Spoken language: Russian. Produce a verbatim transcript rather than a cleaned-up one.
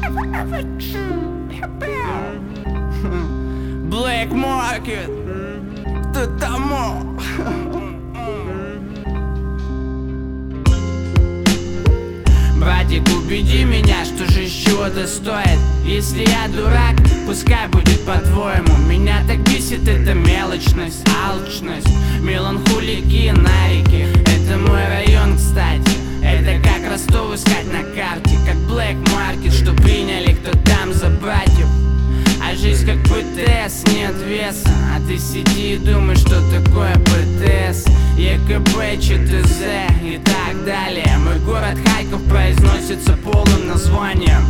Black Market, ты тому. Братик, убеди меня, что же чего-то стоит. Если я дурак, пускай будет по-твоему. Меня так бесит эта мелочность, алчность, меланхолики, нарики. Это мой район, кстати. Это как Ростов искать на карте. Как Black Market, что приняли, кто там за братьев. А жизнь как ПТС, нет веса. А ты сиди и думай, что такое ПТС, ЕКБ, ЧТЗ и так далее. Мой город Харьков произносится полным названием.